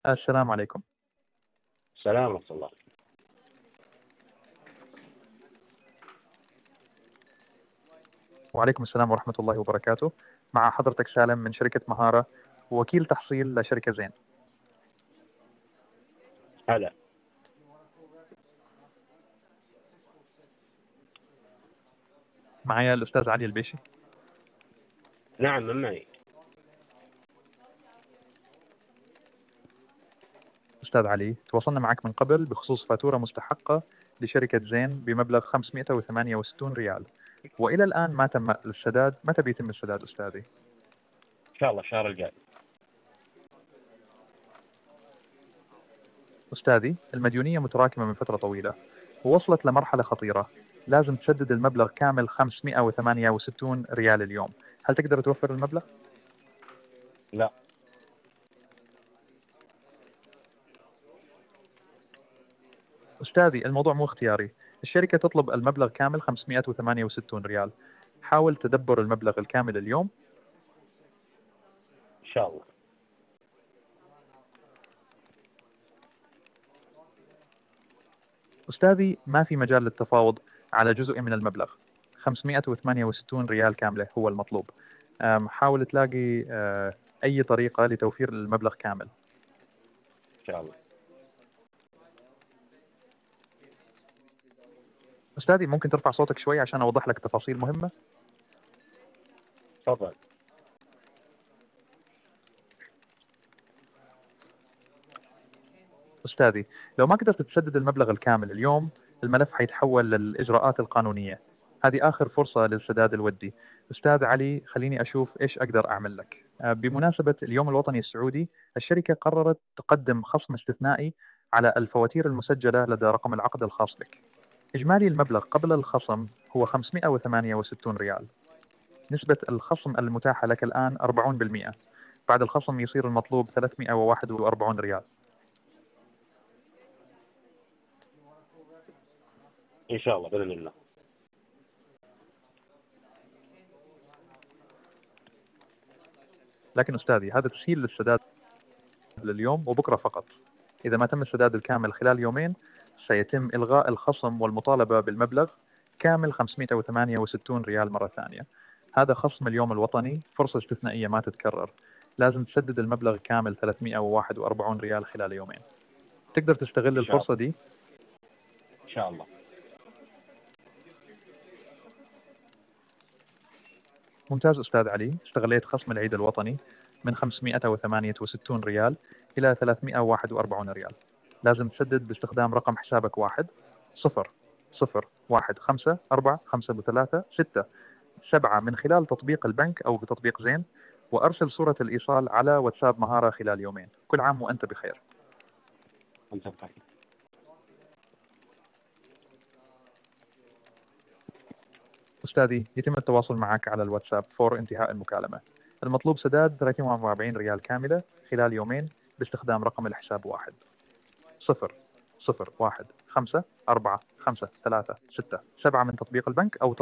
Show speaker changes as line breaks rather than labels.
السلام عليكم.
السلام ورحمة الله.
وعليكم السلام ورحمة الله وبركاته. مع حضرتك سالم من شركة مهارة، وكيل تحصيل لشركة زين.
هلا.
معايا الأستاذ علي البيشي.
نعم، من معي.
أستاذ علي، تواصلنا معك من قبل بخصوص فاتورة مستحقة لشركة زين بمبلغ 568 ريال، وإلى الآن ما تم السداد. متى بيتم السداد أستاذي؟
إن شاء الله الشهر الجاي.
أستاذي، المديونية متراكمة من فترة طويلة ووصلت لمرحلة خطيرة. لازم تسدد المبلغ كامل 568 ريال اليوم. هل تقدر توفر المبلغ؟
لا.
أستاذي، الموضوع مو اختياري. الشركة تطلب المبلغ كامل 568 ريال. حاول تدبر المبلغ الكامل اليوم.
إن شاء الله.
أستاذي، ما في مجال للتفاوض على جزء من المبلغ. 568 ريال كاملة هو المطلوب. حاول تلاقي أي طريقة لتوفير المبلغ كامل.
إن شاء الله.
أستاذي، ممكن ترفع صوتك شوي عشان أوضح لك تفاصيل مهمة؟
تفضل.
أستاذي، لو ما قدرت تسدد المبلغ الكامل اليوم، الملف حيتحول للإجراءات القانونية. هذه آخر فرصة للسداد الودي. أستاذ علي، خليني أشوف إيش أقدر أعمل لك. بمناسبة اليوم الوطني السعودي، الشركة قررت تقدم خصم استثنائي على الفواتير المسجلة لدى رقم العقد الخاص بك. إجمالي المبلغ قبل الخصم هو 568 ريال. نسبة الخصم المتاحة لك الآن 40%. بعد الخصم يصير المطلوب 341 ريال.
إن شاء الله بإذن الله.
لكن أستاذي، هذا تسهيل للسداد لليوم وبكرة فقط. إذا ما تم السداد الكامل خلال يومين، سيتم إلغاء الخصم والمطالبة بالمبلغ كامل 568 ريال مرة ثانية. هذا خصم اليوم الوطني، فرصة استثنائية ما تتكرر. لازم تسدد المبلغ كامل 341 ريال خلال يومين. تقدر تستغل
إن شاء
الفرصة
الله.
دي؟
إن شاء الله.
ممتاز أستاذ علي، استغليت خصم العيد الوطني من 568 ريال إلى 341 ريال. لازم تسدد باستخدام رقم حسابك 1 0 0 1 5 4 5 3 6 7 من خلال تطبيق البنك أو بتطبيق زين، وأرسل صورة الإيصال على واتساب مهارة خلال يومين. كل عام وأنت بخير.
أنت بخير.
أستاذي، يتم التواصل معك على الواتساب فور انتهاء المكالمة. المطلوب سداد 43 ريال كاملة خلال يومين باستخدام رقم الحساب 1 0 0 1 5 4 5 3 6 7 من تطبيق البنك أو